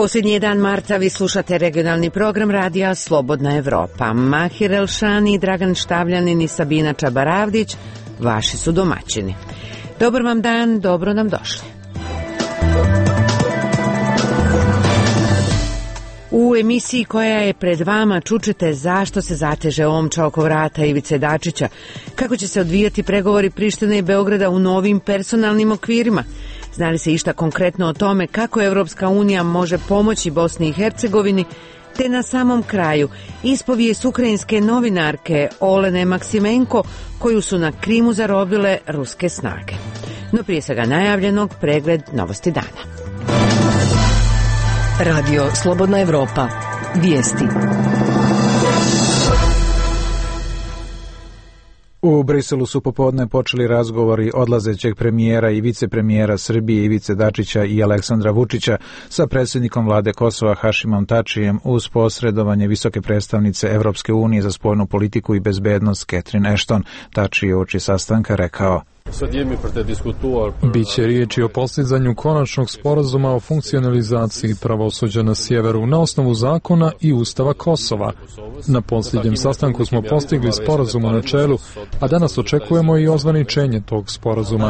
Posljednji je dan marta, vi slušate regionalni program radija Slobodna Evropa. Mahir Elšani, Dragan Štavljanin i Sabina Čabaravdić, vaši su domaćini. Dobar vam dan, dobro nam došli. U emisiji koja je pred vama čućete zašto se zateže omča oko vrata Ivice Dačića, kako će se odvijati pregovori Prištine i Beograda u novim personalnim okvirima. Zna li se išta konkretno o tome kako Evropska unija može pomoći Bosni i Hercegovini, te na samom kraju ispovijest ukrajinske novinarke Olene Maksimenko koju su na Krimu zarobile ruske snage. No prije svega najavljenog pregled novosti dana. Radio Slobodna Evropa. Vijesti. U Briselu su popodne počeli razgovori odlazećeg premijera i vicepremijera Srbije Ivice Dačića i Aleksandra Vučića sa predsjednikom vlade Kosova Hašimom Tačijem uz posredovanje visoke predstavnice Evropske unije za spoljnu politiku i bezbednost Catherine Ashton. Tači je uoči sastanka rekao: Biće riječi o postizanju konačnog sporazuma o funkcionalizaciji pravosuđa na sjeveru na osnovu zakona i Ustava Kosova. Na posljednjem sastanku smo postigli sporazum u načelu, a danas očekujemo i ozvaničenje tog sporazuma.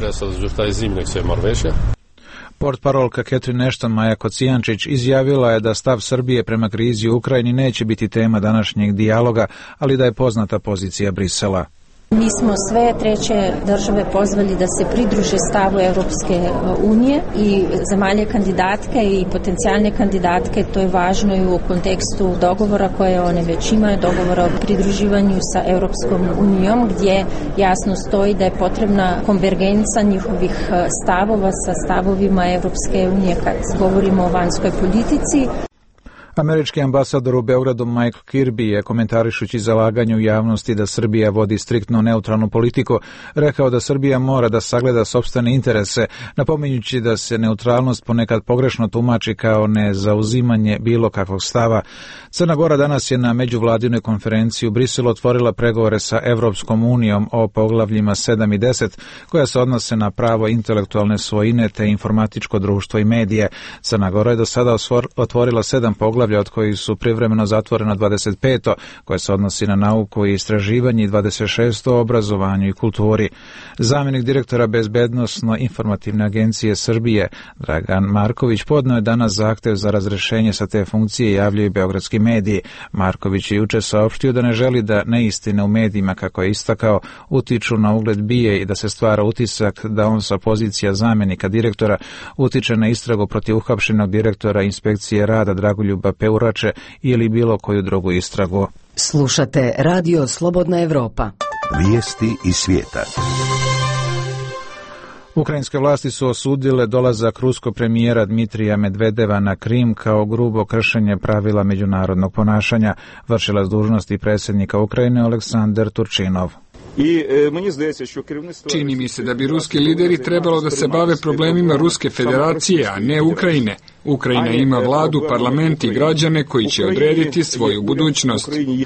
Portparolka Catherine Ashton Maja Kocijančić izjavila je da stav Srbije prema krizi u Ukrajini neće biti tema današnjeg dijaloga, ali da je poznata pozicija Brisela. Mi smo sve treće države pozvali da se pridruže stavu Europske unije i zemalje kandidatke i potencijalne kandidatke. To je važno i u kontekstu dogovora koje one već imaju, dogovora o pridruživanju sa Europskom unijom, gdje jasno stoji da je potrebna konvergenca njihovih stavova sa stavovima Europske unije kad govorimo o vanjskoj politici. Američki ambasador u Beogradu Michael Kirby je, komentarišući zalaganje u javnosti da Srbija vodi striktno neutralnu politiku, rekao da Srbija mora da sagleda sopstvene interese, napominjući da se neutralnost ponekad pogrešno tumači kao nezauzimanje bilo kakvog stava. Crna Gora danas je na međuvladinoj konferenciji u Briselu otvorila pregovore sa Evropskom unijom o poglavljima 7 i 10, koja se odnose na pravo intelektualne svojine te informatičko društvo i medije. Crna Gora je do sada otvorila 7 poglavlja, od kojih su privremeno zatvoreno 25, koje se odnosi na nauku i istraživanje, i 26 o obrazovanju i kulturi. Zamjenik direktora Bezbednosno-informativne agencije Srbije, Dragan Marković, podneo je danas zahtev za razrešenje sa te funkcije, javljaju beogradski mediji. Marković je juče saopštio da ne želi da neistine u medijima, kako je istakao, utiču na ugled BIA i da se stvara utisak da on sa pozicija zamjenika direktora utiče na istragu protiv uhapšenog direktora inspekcije rada Dragoljuba Peurače ili bilo koju drugu istragu. Slušate Radio Slobodna Evropa. Vijesti iz svijeta. Ukrajinske vlasti su osudile dolazak ruskog premijera Dmitrija Medvedeva na Krim kao grubo kršenje pravila međunarodnog ponašanja. Vršilac dužnosti predsjednika Ukrajine Oleksandar Turčinov. Čini mi se da bi ruski lideri trebalo da se bave problemima Ruske federacije, a ne Ukrajine. Ukrajina ima vladu, parlament i građane koji će odrediti svoju budućnost.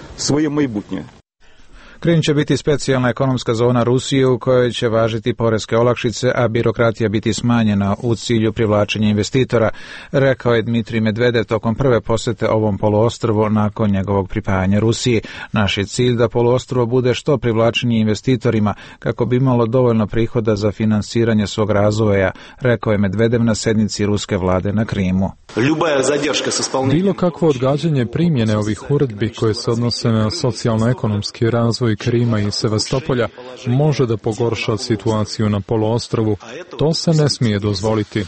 Krim će biti specijalna ekonomska zona Rusije u kojoj će važiti poreske olakšice, a birokratija biti smanjena u cilju privlačenja investitora, rekao je Dmitrij Medvedev tokom prve posjete ovom poluostrvu nakon njegovog pripajanja Rusiji. Naš je cilj da poluostrvo bude što privlačenije investitorima kako bi imalo dovoljno prihoda za finansiranje svog razvoja, rekao je Medvedev na sednici ruske vlade na Krimu. Bilo kakvo odgađanje primjene ovih uredbi koje se odnose na socijalno-ekonomski razvoj Krima i Sevastopolja može da pogorša situaciju na poluostrvu. To se ne smije dozvoliti.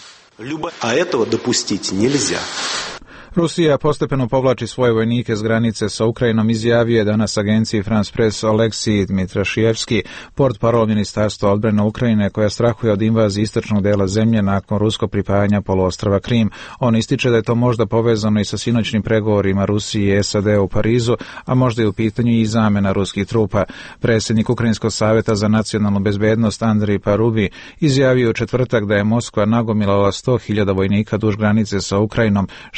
Rusija postepeno povlači svoje vojnike s granice sa Ukrajinom, izjavio je danas agenciji France Press Oleksij Dmitrašijevski, portparol Ministarstva odbrane Ukrajine, koja strahuje od invazije istočnog dela zemlje nakon ruskog pripajanja poluostrva Krim. On ističe da je to možda povezano i sa sinoćnim pregovorima Rusije i SAD u Parizu, a možda je u pitanju i zamjena ruskih trupa. Predsjednik Ukrajinskog savjeta za nacionalnu bezbednost Andrej Parubi izjavio u četvrtak da je Moskva nagomilala 100.000 vojnika duž granice sa Ukrajinom, što je Moskva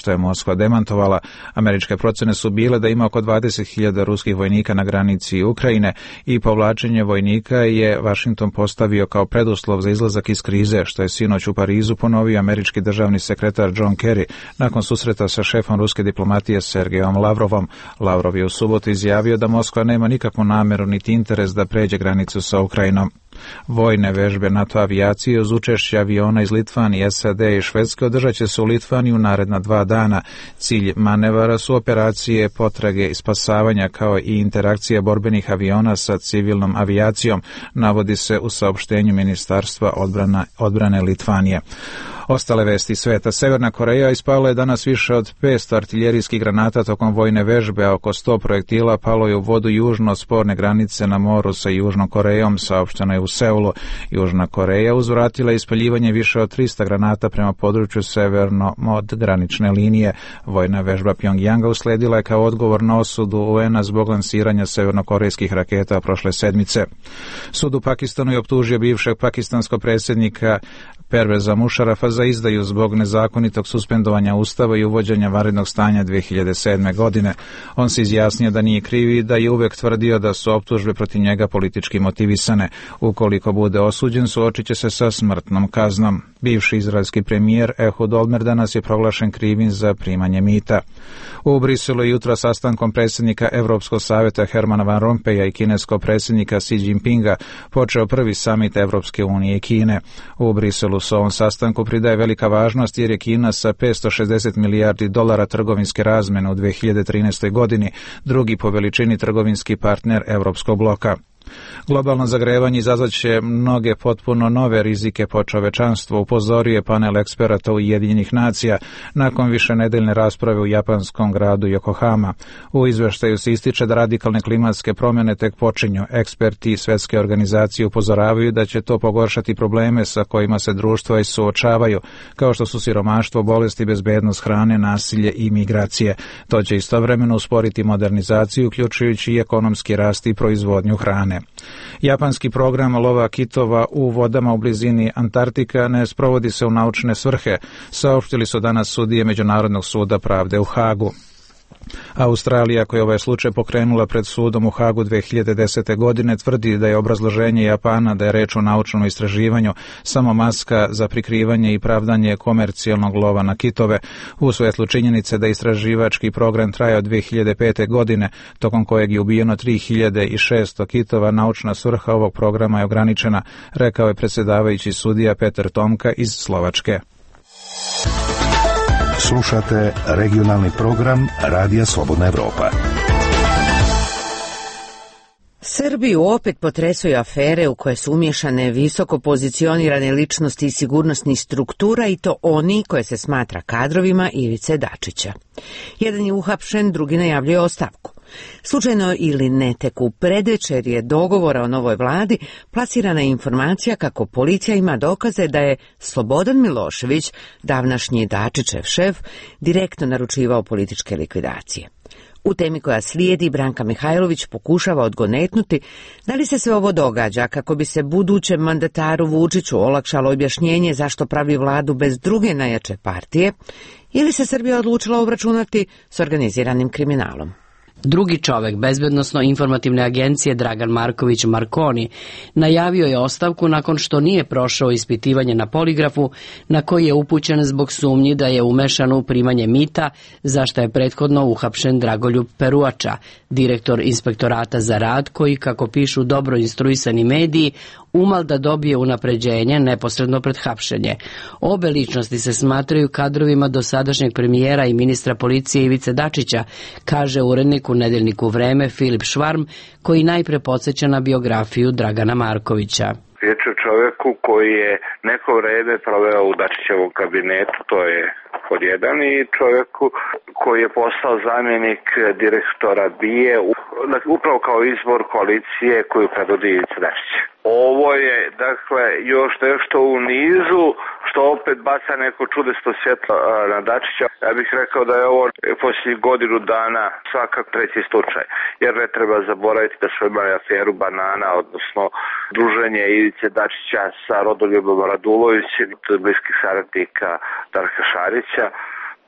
Moskva demantovala. Američke procene su bile da ima oko 20.000 ruskih vojnika na granici Ukrajine i povlačenje vojnika je Washington postavio kao preduslov za izlazak iz krize, što je sinoć u Parizu ponovio američki državni sekretar John Kerry nakon susreta sa šefom ruske diplomatije Sergejom Lavrovom. Lavrov je u subotu izjavio da Moskva nema nikakvu nameru niti interes da pređe granicu sa Ukrajinom. Vojne vežbe NATO avijacije uz učešće aviona iz Litvanije, SAD i Švedske održat će se u Litvaniji u naredna 2 dana. Cilj manevara su operacije potrage i spasavanja kao i interakcija borbenih aviona sa civilnom avijacijom, navodi se u saopštenju Ministarstva odbrane Litvanije. Ostale vesti sveta. Severna Koreja ispala je danas više od 500 artiljerijskih granata tokom vojne vežbe, a oko 100 projektila palo je u vodu južno od sporne granice na moru sa Južnom Korejom, saopšteno je u Seulu. Južna Koreja uzvratila ispaljivanje više od 300 granata prema području severno od granične linije. Vojna vežba Pjongjanga usledila je kao odgovor na osudu UN-a zbog lansiranja severnokorejskih raketa prošle sedmice. Sud u Pakistanu je optužio bivšeg pakistanskog predsjednika Perveza Mušarafa za izdaju zbog nezakonitog suspendovanja ustava i uvođenja vanrednog stanja 2007. godine. On se izjasnio da nije kriv i da je uvek tvrdio da su optužbe protiv njega politički motivisane. Ukoliko bude osuđen, suočit će se sa smrtnom kaznom. Bivši izraelski premijer Ehud Olmert danas je proglašen krivim za primanje mita. U Briselu je jutro sastankom predsjednika Evropskog savjeta Hermana Van Rompuya i kineskog predsjednika Xi Jinpinga počeo prvi samit Evropske unije i Kine. U Briselu se ovom sastanku pridaje velika važnost jer je Kina sa $560 milijardi trgovinske razmene u 2013. godini drugi po veličini trgovinski partner Evropskog bloka. Globalno zagrevanje izazvaće mnoge potpuno nove rizike po čovečanstvo, upozorio je panel eksperata Ujedinjenih nacija nakon višenedeljne rasprave u japanskom gradu Yokohama. U izveštaju se ističe da radikalne klimatske promjene tek počinju. Eksperti Svjetske organizacije upozoravaju da će to pogoršati probleme sa kojima se društva i suočavaju, kao što su siromaštvo, bolesti, bezbednost hrane, nasilje i migracije. To će istovremeno usporiti modernizaciju, uključujući i ekonomski rast i proizvodnju hrane. Japanski program lova kitova u vodama u blizini Antarktika ne sprovodi se u naučne svrhe, saopštili su danas sudije Međunarodnog suda pravde u Hagu. Australija, koja je ovaj slučaj pokrenula pred sudom u Hagu 2010. godine, tvrdi da je obrazloženje Japana da je reč o naučnom istraživanju samo maska za prikrivanje i pravdanje komercijalnog lova na kitove, u svetlu činjenice da istraživački program traje od 2005. godine, tokom kojeg je ubijeno 3600 kitova. Naučna svrha ovog programa je ograničena, rekao je predsjedavajući sudija Petar Tomka iz Slovačke. Slušate regionalni program Radija Slobodna Evropa. Srbiju opet potresaju afere u koje su umješane visoko pozicionirane ličnosti i sigurnosnih struktura, i to oni koje se smatra kadrovima Ivice Dačića. Jedan je uhapšen, drugi najavljuje ostavku. Slučajno ili ne, tek u predvečerje dogovora o novoj vladi plasirana je informacija kako policija ima dokaze da je Slobodan Milošević, davnašnji Dačićev šef, direktno naručivao političke likvidacije. U temi koja slijedi, Branka Mihajlović pokušava odgonetnuti da li se sve ovo događa kako bi se budućem mandataru Vučiću olakšalo objašnjenje zašto pravi vladu bez druge najjače partije, ili se Srbija odlučila obračunati s organiziranim kriminalom. Drugi čovek bezbednosno-informativne agencije Dragan Marković Marconi najavio je ostavku nakon što nije prošao ispitivanje na poligrafu na koji je upućen zbog sumnji da je umešan u primanje mita, za što je prethodno uhapšen Dragoljub Peruača, direktor Inspektorata za rad, koji, kako pišu dobro instruisani mediji, umal da dobije unapređenje neposredno pred hapšenje. Obe ličnosti se smatraju kadrovima dosadašnjeg premijera i ministra policije Ivice Dačića, kaže urednik u nedeljniku Vreme Filip Švarm, koji najpre podsjeća na biografiju Dragana Markovića. Riječ je o čovjeku koji je neko vreme proveo u Dačićevom kabinetu, to je pod jedan, i čovjeku koji je postao zamjenik direktora BIA upravo kao izbor koalicije koju predvodi Ivica Dačić. Ovo je, dakle, još nešto u nizu što opet baca neko čudesto svjetlo na Dačića. Ja bih rekao da je ovo posljednjih godinu dana svakak treći slučaj, jer ne treba zaboraviti da smo imali aferu banana, odnosno druženje Ivice Dačića sa Rodoljubom Radulovićem, bliskih saradnika Darka Šarića,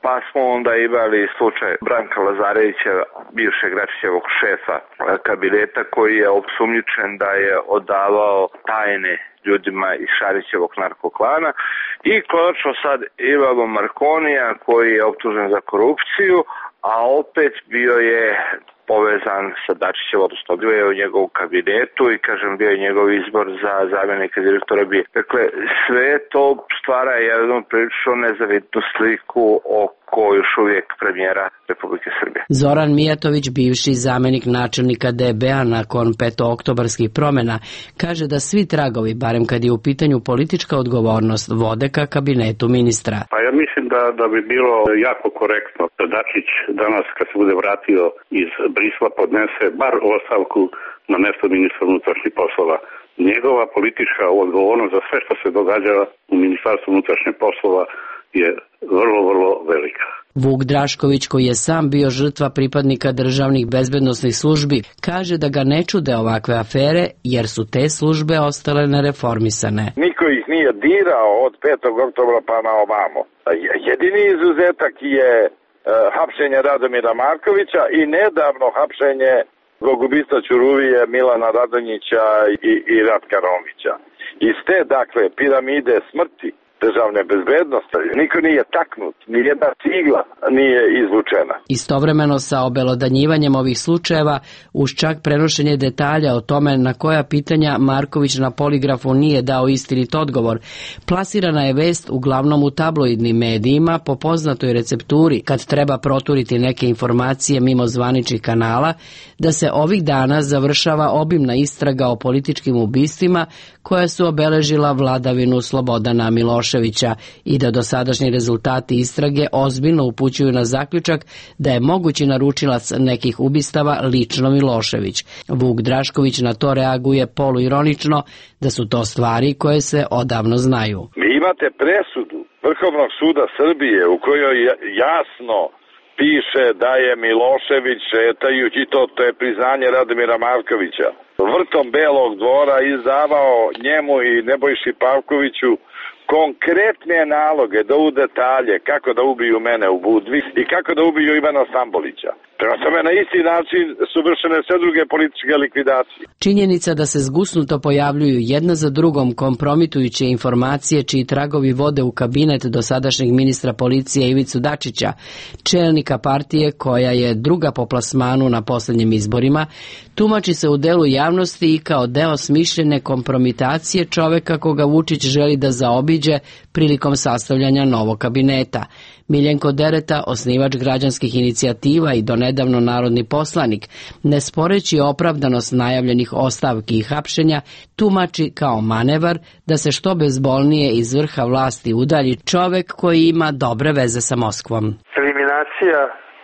pa smo onda imali slučaj Branka Lazarevića, bivšeg Dačićevog šefa kabineta, koji je opsumnjičen da je odavao tajne ljudima iz Šarićevog narkoklana. I konačno sad imamo Markonija koji je optužen za korupciju, a opet bio je povezan sa Dačićevom, odnosno bio je u njegovom kabinetu i kažem bio je njegov izbor za zamjenika direktora BIA. Dakle, sve to stvara jednu prilično nezavidnu sliku oko još uvijek premijera Republike Srbije. Zoran Mijatović, bivši zamjenik načelnika DB-a nakon petooktobarskih promjena, kaže da svi tragovi, barem kad je u pitanju politička odgovornost, vode ka kabinetu ministra. Pa ja mislim da bi bilo jako korektno da Dačić danas kad se bude vratio iz Brisla podnese bar ostavku na mjesto ministra unutrašnjih poslova. Njegova politička odgovornost za sve što se događa u Ministarstvu unutrašnjih poslova je vrlo, vrlo velika. Vuk Drašković, koji je sam bio žrtva pripadnika državnih bezbednosnih službi, kaže da ga ne čude ovakve afere jer su te službe ostale nereformisane. Niko ih nije dirao od 5. oktobra pa na ovamo. Jedini izuzetak je hapšenje Radomira Markovića i nedavno hapšenje zbog ubistva Ćuruvije, Milana Radonjića i Ratka Romića. Iz te, dakle, piramide smrti državne bezbednosti niko nije taknut, nijedna cigla nije izvučena. Istovremeno sa obelodanjivanjem ovih slučajeva, uz čak prenošenje detalja o tome na koja pitanja Marković na poligrafu nije dao istinit odgovor, plasirana je vest uglavnom u tabloidnim medijima po poznatoj recepturi kad treba proturiti neke informacije mimo zvaničnih kanala, da se ovih dana završava obimna istraga o političkim ubistvima koja su obeležila vladavinu Slobodana Miloševića i da dosadašnji rezultati istrage ozbiljno upućuju na zaključak da je mogući naručilac nekih ubistava lično Milošević. Vuk Drašković na to reaguje poluironično da su to stvari koje se odavno znaju. Vi imate presudu Vrhovnog suda Srbije u kojoj jasno piše da je Milošević šetajući, to je priznanje Radomira Markovića, vrtom Belog dvora izdavao njemu i Nebojši Pavkoviću konkretne naloge da u detalje kako da ubiju mene u Budvi i kako da ubiju Ivana Stambolića. Prema tome na isti način su vršene sve druge političke likvidacije. Činjenica da se zgusnuto pojavljuju jedna za drugom kompromitujuće informacije čiji tragovi vode u kabinet dosadašnjeg ministra policije Ivicu Dačića, čelnika partije koja je druga po plasmanu na posljednjim izborima, tumači se u delu javnosti i kao deo smišljene kompromitacije čoveka koga Vučić želi da zaobiđe prilikom sastavljanja novog kabineta. Miljenko Dereta, osnivač građanskih inicijativa i donedavno narodni poslanik, ne sporeći opravdanost najavljenih ostavki i hapšenja, tumači kao manevar da se što bezbolnije iz vrha vlasti udalji čovek koji ima dobre veze sa Moskvom. Eliminacija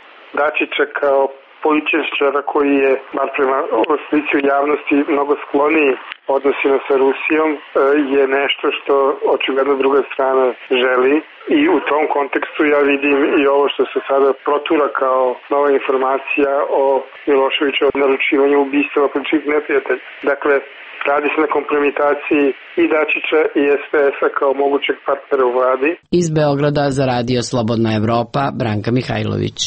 Dačića kao političara koji je, bar prema slici u javnosti, mnogo skloniji odnosima sa Rusijom, je nešto što očigledno druga strana želi i u tom kontekstu ja vidim i ovo što se sada protura kao nova informacija o Miloševiću o naručivanju ubistava političkih neprijatelja. Dakle, radi se na kompromitaciji i Dačića i SPS-a kao mogućeg partnera u vladi. Iz Beograda za Radio Slobodna Evropa, Branka Mihajlović.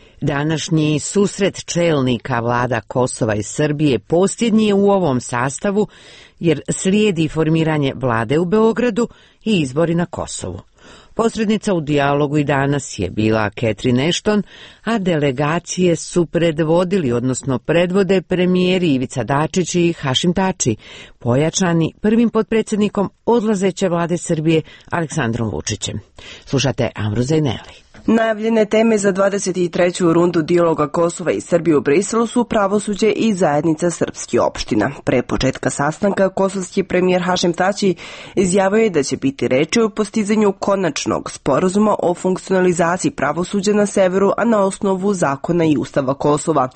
Današnji susret čelnika vlada Kosova i Srbije posljednji je u ovom sastavu jer slijedi formiranje vlade u Beogradu i izbori na Kosovu. Posrednica u dijalogu i danas je bila Catherine Ashton, a delegacije su predvodili, odnosno predvode premijeri Ivica Dačić i Hašim Tači, pojačani prvim potpredsjednikom odlazeće vlade Srbije Aleksandrom Vučićem. Slušate Amruza i Neli. Najavljene teme za 23. rundu dijaloga Kosova i Srbije u Briselu su pravosuđe i zajednica srpskih opština. Pre početka sastanka kosovski premijer Hašim Tači izjavio je da će biti reči o postizanju konačnog sporazuma o funkcionalizaciji pravosuđa na severu, a na osnovu zakona i ustava Kosova.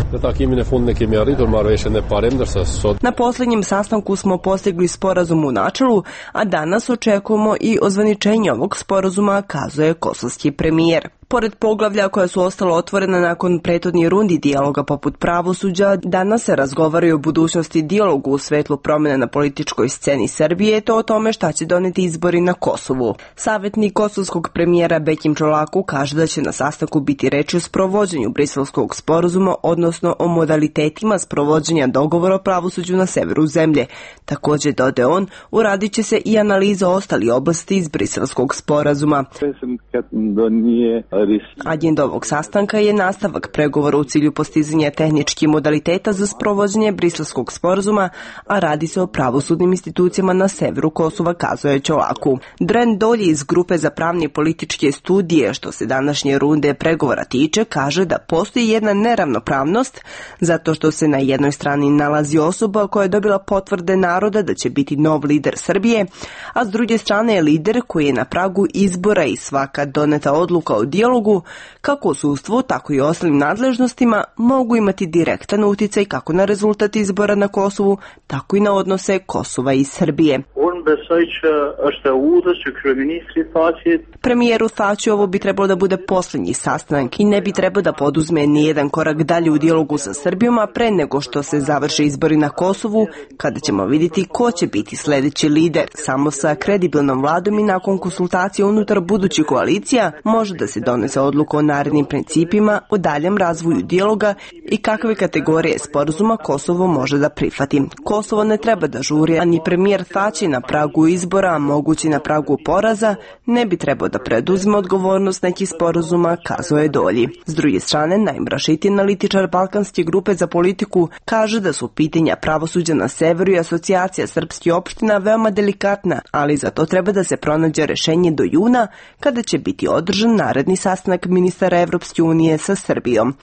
Na posljednjem sastanku smo postigli sporazum u načelu, a danas očekujemo i ozvaničenje ovog sporazuma, kazuje kosovski premijer. Pored poglavlja koja su ostala otvorena nakon prethodnih rundi dijaloga poput pravosuđa, danas se razgovaraju o budućnosti dijalogu u svetlu promjena na političkoj sceni Srbije, te o tome šta će doneti izbori na Kosovu. Savjetnik kosovskog premijera Bekim Čolaku kaže da će na sastanku biti reči o sprovođenju Briselskog sporazuma, odnosno o modalitetima sprovođenja dogovora o pravosuđu na severu zemlje. Također, dodaje on, uradit će se i analiza ostalih oblasti iz Briselskog sporazuma. Agenda ovog sastanka je nastavak pregovora u cilju postizanja tehničkih modaliteta za sprovođenje Briselskog sporazuma, a radi se o pravosudnim institucijama na severu Kosova, kazuje Čolaku. Dren Dolji iz grupe za pravne i političke studije, što se današnje runde pregovora tiče, kaže da postoji jedna neravnopravnost, zato što se na jednoj strani nalazi osoba koja je dobila potvrde naroda da će biti nov lider Srbije, a s druge strane je lider koji je na pragu izbora i svaka doneta odluka o dijalogu, kako u sudstvu, tako i ostalim nadležnostima, mogu imati direktan uticaj kako na rezultat izbora na Kosovu, tako i na odnose Kosova i Srbije. Premijeru Thaçi ovo bi trebalo da bude posljednji sastanak i ne bi trebalo da poduzme nijedan korak dalje u dijalogu sa Srbijom, a pre nego što se završe izbori na Kosovu, kada ćemo vidjeti ko će biti sljedeći lider. Samo sa kredibilnom vladom i nakon konsultacije unutar budućih koalicija može da se donese odluka o narednim principima, o daljem razvoju dijaloga i kakve kategorije sporazuma Kosovo može da prihvati. Kosovo ne treba da žuri, a ni premijer Thaçi na pragu izbora, a mogući na pragu poraza, ne bi trebao da preduzme odgovornost nekih sporazuma, kazuje Dolji. S druge strane, najmrašiti analitičar Balkanske grupe za politiku kaže da su pitanja pravosuđa na severu i asocijacija srpskih opština veoma delikatna, ali za to treba da se pronađe rešenje do juna, kada će biti održan naredni sastanak ministara Evropske unije sa Srbijom.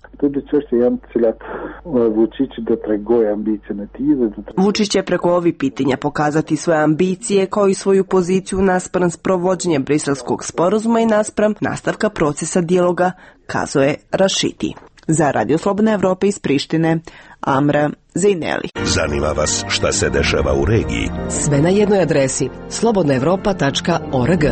Vučić će preko ovih pitanja pokazati svoje ambicije kao i svoju poziciju naspram sprovođenja Briselskog sporazuma i naspram nastavka procesa dijaloga, kazuje Rašiti. Za Radio Slobodna Evropa iz Prištine, Amra Zejneli. Zanima vas šta se dešava u regiji? Sve na jednoj adresi slobodnaevropa.org.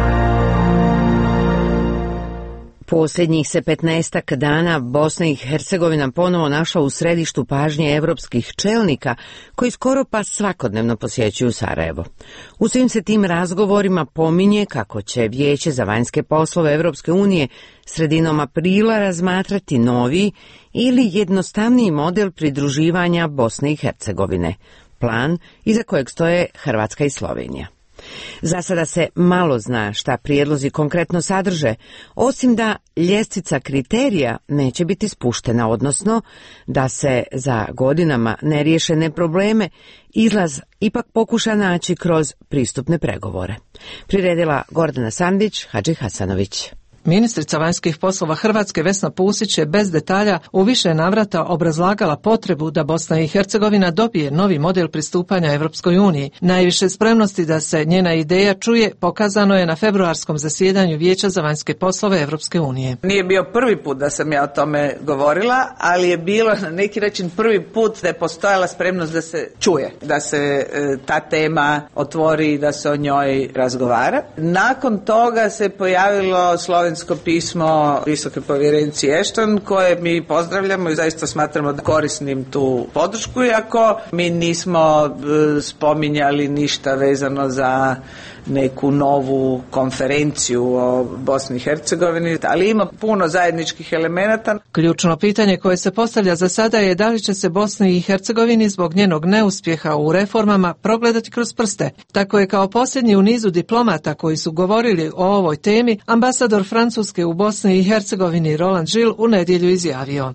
Posljednjih se 15 dana Bosna i Hercegovina ponovo našla u središtu pažnje evropskih čelnika koji skoro pa svakodnevno posjećuju Sarajevo. U svim se tim razgovorima pominje kako će Vijeće za vanjske poslove Evropske unije sredinom aprila razmatrati novi ili jednostavniji model pridruživanja Bosne i Hercegovine, plan iza kojeg stoje Hrvatska i Slovenija. Za sada se malo zna šta prijedlozi konkretno sadrže, osim da ljestvica kriterija neće biti spuštena, odnosno da se za godinama neriješene probleme izlaz ipak pokuša naći kroz pristupne pregovore. Priredila Gordana Sandić, Hadži Hasanović. Ministrica vanjskih poslova Hrvatske Vesna Pusić je bez detalja u više navrata obrazlagala potrebu da Bosna i Hercegovina dobije novi model pristupanja Evropskoj uniji. Najviše spremnosti da se njena ideja čuje pokazano je na februarskom zasjedanju Vijeća za vanjske poslove Evropske unije. Nije bio prvi put da sam ja o tome govorila, ali je bilo na neki način prvi put da je postojala spremnost da se čuje, da se ta tema otvori i da se o njoj razgovara. Nakon toga se pojavilo slovensko pismo visoke povjerenici Ashton koje mi pozdravljamo i zaista smatramo korisnim tu podršku, iako mi nismo spominjali ništa vezano za neku novu konferenciju o Bosni i Hercegovini, ali ima puno zajedničkih elemenata. Ključno pitanje koje se postavlja za sada je da li će se Bosni i Hercegovini zbog njenog neuspjeha u reformama progledati kroz prste. Tako je kao posljednji u nizu diplomata koji su govorili o ovoj temi ambasador Francuske u Bosni i Hercegovini Roland Gilles u nedjelju izjavio.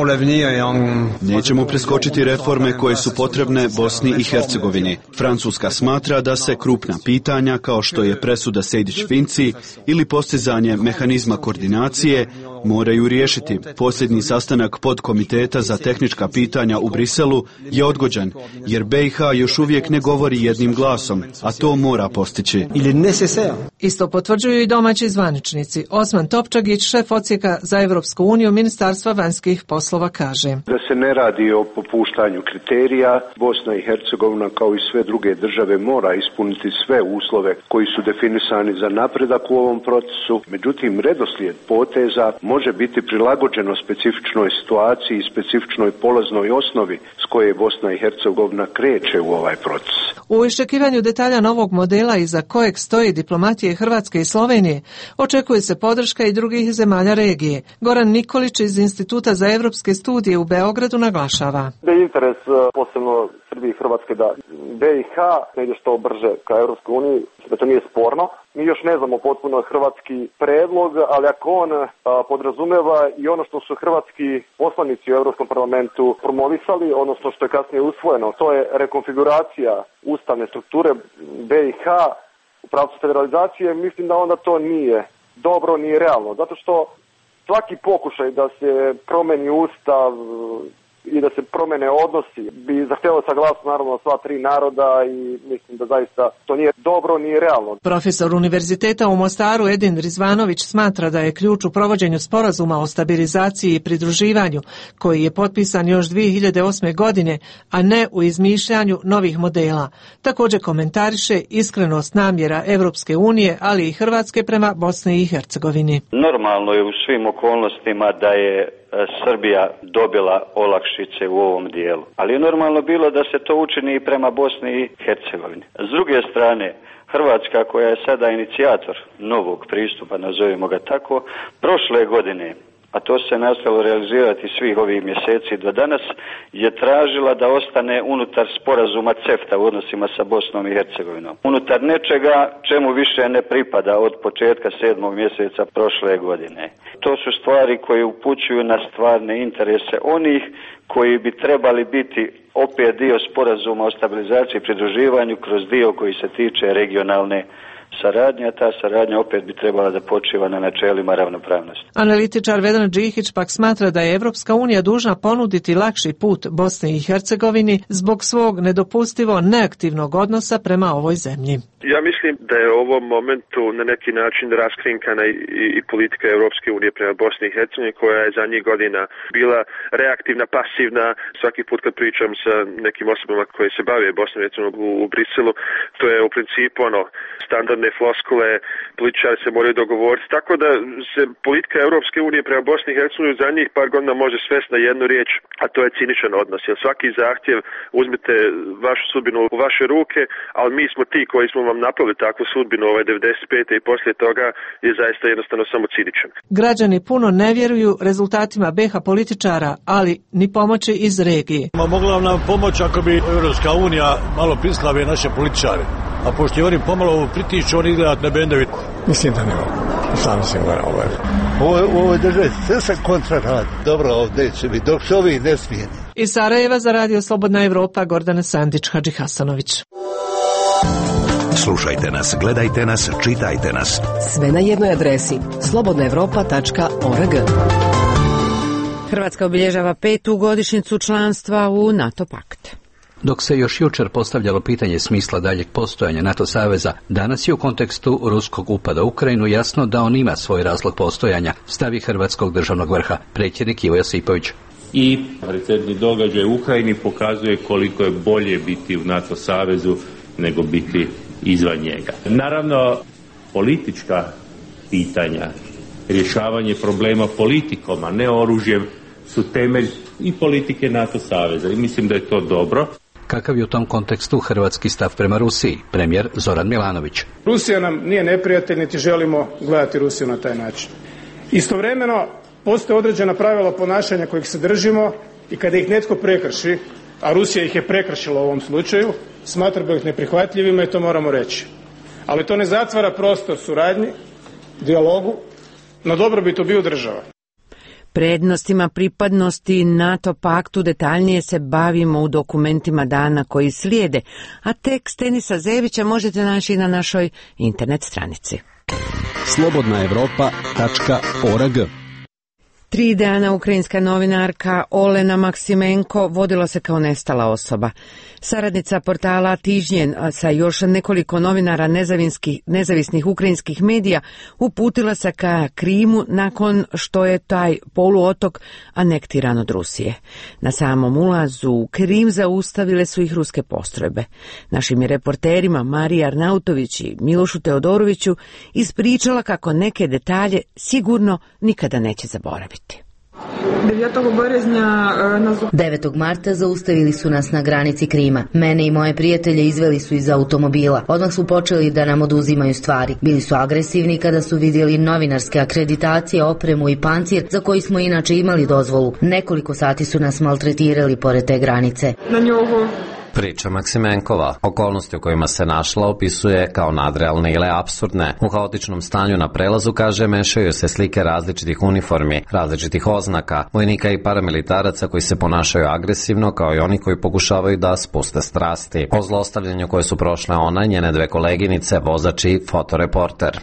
Nećemo preskočiti reforme koje su potrebne Bosni i Hercegovini. Francuska smatra da se krupna pitanja kao što je presuda Sejdić-Finci ili postizanje mehanizma koordinacije moraju riješiti. Posljednji sastanak podkomiteta za tehnička pitanja u Briselu je odgođen, jer BiH još uvijek ne govori jednim glasom, a to mora postići. Isto potvrđuju i domaći zvaničnici. Osman Topčagić, šef odsjeka za Evropsku uniju Ministarstva vanjskih poslova, kaže: Da se ne radi o popuštanju kriterija, Bosna i Hercegovina kao i sve druge države mora ispuniti sve uslove koji su definisani za napredak u ovom procesu. Međutim, redoslijed poteza može biti prilagođeno specifičnoj situaciji i specifičnoj polaznoj osnovi s koje Bosna i Hercegovina kreće u ovaj proces. U iščekivanju detalja novog modela iza kojeg stoji diplomatije Hrvatske i Slovenije, očekuje se podrška i drugih zemalja regije. Goran Nikolić iz Instituta za evropske studije u Beogradu naglašava: Da je interes posebno Srbije i Hrvatske da BiH ne ide što brže ka Evropskoj uniji, da to nije sporno. Mi još ne znamo potpuno hrvatski predlog, ali ako on podrazumeva i ono što su hrvatski poslanici u Europskom parlamentu promovisali, odnosno što je kasnije usvojeno, to je rekonfiguracija ustavne strukture BiH u pravcu federalizacije, mislim da onda to nije dobro, nije realno. Zato što svaki pokušaj da se promeni ustav i da se promene odnosi bi zahtjevao saglasnost naravno sva tri naroda i mislim da zaista to nije dobro, nije realno. Profesor Univerziteta u Mostaru Edin Rizvanović smatra da je ključ u provođenju sporazuma o stabilizaciji i pridruživanju, koji je potpisan još 2008. godine, a ne u izmišljanju novih modela. Također komentariše iskrenost namjera Evropske unije, ali i Hrvatske prema Bosni i Hercegovini. Normalno je u svim okolnostima da je Srbija dobila olakšice u ovom dijelu. Ali je normalno bilo da se to učini i prema Bosni i Hercegovini. S druge strane, Hrvatska, koja je sada inicijator novog pristupa, nazovimo ga tako, prošle godine, a to se nastavilo realizirati svih ovih mjeseci do danas, je tražila da ostane unutar sporazuma CEFTA u odnosima sa Bosnom i Hercegovinom. Unutar nečega čemu više ne pripada od početka 7. mjeseca prošle godine. To su stvari koje upućuju na stvarne interese onih koji bi trebali biti opet dio sporazuma o stabilizaciji i pridruživanju kroz dio koji se tiče regionalne saradnja. Ta saradnja opet bi trebala da počiva na načelima ravnopravnosti. Analitičar Vedran Džihić pak smatra da je Evropska unija dužna ponuditi lakši put Bosni i Hercegovini zbog svog nedopustivo neaktivnog odnosa prema ovoj zemlji. Ja mislim da je u ovom momentu na neki način raskrinkana i politika Evropske unije prema Bosni i Hercegovini, koja je zadnjih godina bila reaktivna, pasivna. Svaki put kad pričam sa nekim osobama koje se bave Bosnom i Hercegovinom u Briselu, to je u principu standardne floskule, političari se moraju dogovoriti, tako da se politika Evropske unije prema Bosni i Hercegovini u zadnjih par godina može svesti na jednu riječ, a to je ciničan odnos. Jer svaki zahtjev, uzmite vašu sudbinu u vaše ruke, ali mi smo ti koji smo vam napravili takvu sudbinu 95. i poslije toga je zaista jednostavno samo ciničan. Građani puno ne vjeruju rezultatima BiH političara, ali ni pomoći iz regije. Mogla nam pomoći ako bi Evropska unija malo prislave naše političare. A pošto je oni pomalo pritiču, oni izgledat ne bendevi. Mislim da ne mogu. Sam se mora U ovoj državi sve se kontra radi. Dobro, ovdje će biti, dok se ovi ne smijeni. Iz Sarajeva za Radio Slobodna Evropa, Gordana Sandić, Hadži Hasanović. Slušajte nas, gledajte nas, čitajte nas. Sve na jednoj adresi slobodnaevropa.org. Hrvatska obilježava 5. godišnjicu članstva u NATO pakt. Dok se još jučer postavljalo pitanje smisla daljeg postojanja NATO saveza, danas je u kontekstu ruskog upada u Ukrajinu jasno da on ima svoj razlog postojanja, stavi hrvatskog državnog vrha, predsjednik Ivo Josipović. I recentni događaj u Ukrajini pokazuje koliko je bolje biti u NATO savezu nego biti izvan njega. Naravno, politička pitanja, rješavanje problema politikom, a ne oružjem, su temelj i politike NATO saveza i mislim da je to dobro. Kakav je u tom kontekstu hrvatski stav prema Rusiji? Premijer Zoran Milanović. Rusija nam nije neprijatelj, niti želimo gledati Rusiju na taj način. Istovremeno, postoje određena pravila ponašanja kojih se držimo i kada ih netko prekrši, a Rusija ih je prekršila u ovom slučaju, smatramo ih neprihvatljivima i to moramo reći. Ali to ne zatvara prostor suradnji, dijalogu, na dobrobit obiju država. Prednostima pripadnosti NATO paktu detaljnije se bavimo u dokumentima dana koji slijede, a tekst Denisa Zevića možete naći na našoj internet stranici. slobodnaevropa.org 3 dana ukrajinska novinarka Olena Maksimenko vodila se kao nestala osoba. Saradnica portala Tižnjen sa još nekoliko novinara nezavisnih ukrajinskih medija uputila se ka Krimu nakon što je taj poluotok anektiran od Rusije. Na samom ulazu u Krim zaustavile su ih ruske postrojbe. Našim je reporterima Mariji Arnautović i Milošu Teodoroviću ispričala kako neke detalje sigurno nikada neće zaboraviti. 9. marta zaustavili su nas na granici Krima. Mene i moje prijatelje izveli su iz automobila. Odmah su počeli da nam oduzimaju stvari. Bili su agresivni kada su vidjeli novinarske akreditacije, opremu i pancir za koji smo inače imali dozvolu. Nekoliko sati su nas maltretirali pored te granice. Priča Maksimenkova. Okolnosti u kojima se našla opisuje kao nadrealne ili apsurdne. U haotičnom stanju na prelazu, kaže, mešaju se slike različitih uniformi, različitih oznaka, vojnika i paramilitaraca koji se ponašaju agresivno, kao i oni koji pokušavaju da spuste strasti. O zlostavljanju koje su prošle ona, njene 2 koleginice, vozač i fotoreporter.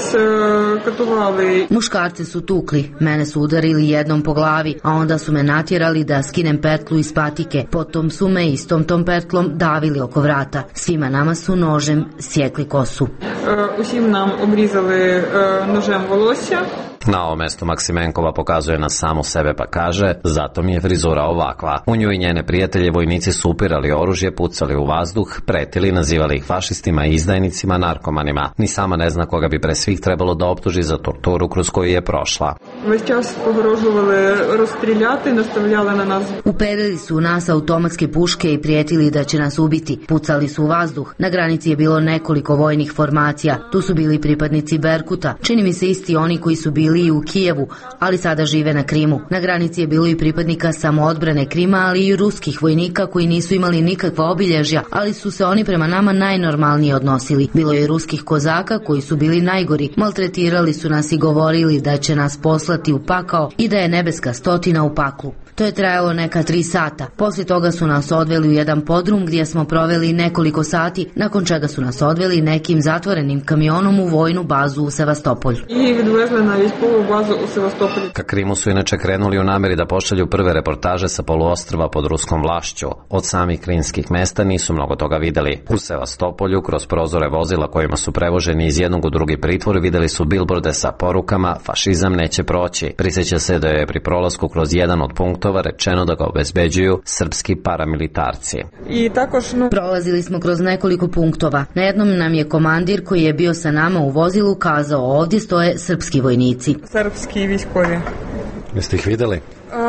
Muškarci su tukli, mene su udarili jednom po glavi, a onda su me natjerali da skinem petlu iz patike. Potom su me istom tom petlom davili oko vrata. Svima nama su nožem sjekli kosu. Усім нам обрізали ножем волосся. Na ovom mestu Maksimenkova pokazuje na samu sebe pa kaže, zato mi je frizura ovakva. U nju i njene prijatelje vojnici su upirali oružje, pucali u vazduh, pretili, nazivali ih fašistima, izdajnicima, narkomanima. Ni sama ne zna koga bi pre svih trebalo da optuži za torturu kroz koju je prošla. Весь час погрожували розстріляти, наставляли на нас. Uperili su u nas automatske puške i prijetili da će nas ubiti. Pucali su u vazduh. Na granici je bilo nekoliko vojnih formacija. Tu su bili pripadnici Berkuta. Čini mi se isti oni koji su bili i u Kijevu, ali sada žive na Krimu. Na granici je bilo i pripadnika samoodbrane Krima, ali i ruskih vojnika koji nisu imali nikakva obilježja, ali su se oni prema nama najnormalnije odnosili. Bilo je i ruskih kozaka koji su bili najgori. Maltretirali su nas i govorili da će nas poslati u pakao i da je nebeska stotina u paklu. To je trajalo neka 3 sata. Poslije toga su nas odveli u jedan podrum gdje smo proveli nekoliko sati, nakon čega su nas odveli nekim zatvorenim kamionom u vojnu bazu u Sevastopolju. I відвезли на військову базу у Севастополі. Ka Krimu su inače krenuli u namjeri da pošalju prve reportaže sa poluostrva pod ruskom vlašću. Od samih krimskih mesta nisu mnogo toga vidjeli. U Sevastopolju, kroz prozore vozila kojima su prevoženi iz jednog u drugi pritvor, vidjeli su bilborde sa porukama fašizam neće proći. Prisjeća se da je pri prolasku kroz jedan od punktova rečeno da ga obezbeđuju srpski paramilitarci. Prolazili smo kroz nekoliko punktova. Na jednom nam je komandir koji je bio sa nama u vozilu kazao, ovdje stoje srpski vojnici. Srpski vojskovi. Jeste ih vidjeli?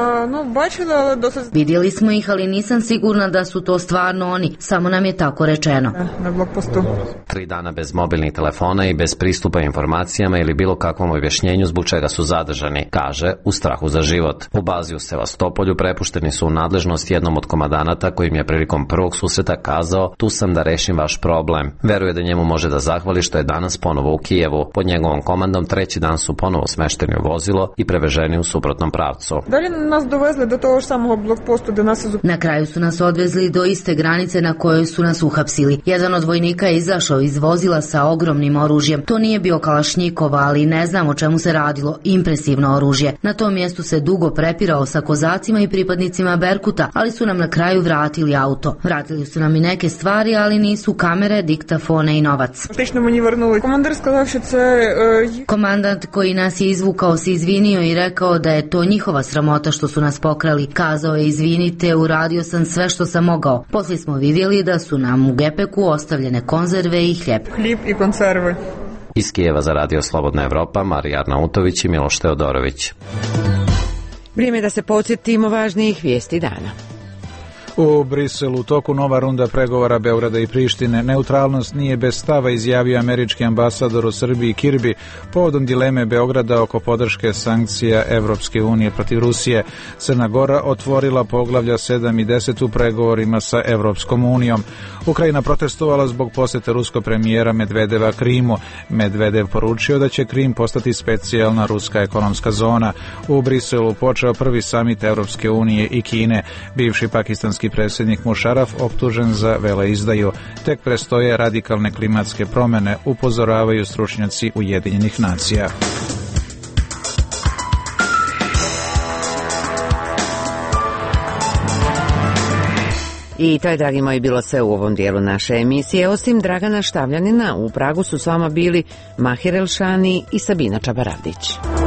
Vidjeli smo ih, ali nisam sigurna da su to stvarno oni. Samo nam je tako rečeno. Na blokpostu. 3 dana bez mobilnih telefona i bez pristupa informacijama ili bilo kakvom objašnjenju zbog čega su zadržani, kaže, u strahu za život. U bazi u Sevastopolju prepušteni su u nadležnost jednom od komandanata kojim je prilikom prvog susreta kazao, tu sam da rešim vaš problem. Veruje da njemu može da zahvali što je danas ponovo u Kijevu. Pod njegovom komandom 3. dan su ponovo smešteni u vozilo i preveženi u suprotnom pravcu. Nas dovezli do toho samog blokpostu da nas... Na kraju su nas odvezli do iste granice na kojoj su nas uhapsili. Jedan od vojnika je izašao iz vozila sa ogromnim oružjem. To nije bio Kalašnjikov, ali ne znam o čemu se radilo. Impresivno oružje. Na tom mjestu se dugo prepirao sa kozacima i pripadnicima Berkuta, ali su nam na kraju vratili auto. Vratili su nam i neke stvari, ali nisu kamere, diktafone i novac. Komandant koji nas je izvukao se izvinio i rekao da je to njihova sramota što su nas pokrali. Kazao je, izvinite, uradio sam sve što sam mogao. Poslije smo vidjeli da su nam u gepeku ostavljene konzerve i hljeb. Hljeb i konzerve. Iz Kijeva za Radio Slobodna Evropa, Marija Arnautović i Miloš Teodorović. Vrijeme je da se podsjetimo važnijih vijesti dana. U Briselu u toku nova runda pregovora Beograda i Prištine. Neutralnost nije bez stava, izjavio američki ambasador u Srbiji Kirby povodom dileme Beograda oko podrške sankcija Evropske unije protiv Rusije. Crna Gora otvorila poglavlja 7 i 10 u pregovorima sa Evropskom unijom. Ukrajina protestovala zbog posjete ruskog premijera Medvedeva Krimu. Medvedev poručio da će Krim postati specijalna ruska ekonomska zona. U Briselu počeo prvi samit Evropske unije i Kine. Bivši pakistanski predsjednik Mušaraf optužen za veleizdaju. Tek prestoje radikalne klimatske promjene, upozoravaju stručnjaci Ujedinjenih nacija. I to je, dragi moji, bilo sve u ovom dijelu naše emisije. Osim Dragana Štavljanina, u Pragu su s vama bili Mahir Elšani i Sabina Čabaravdić.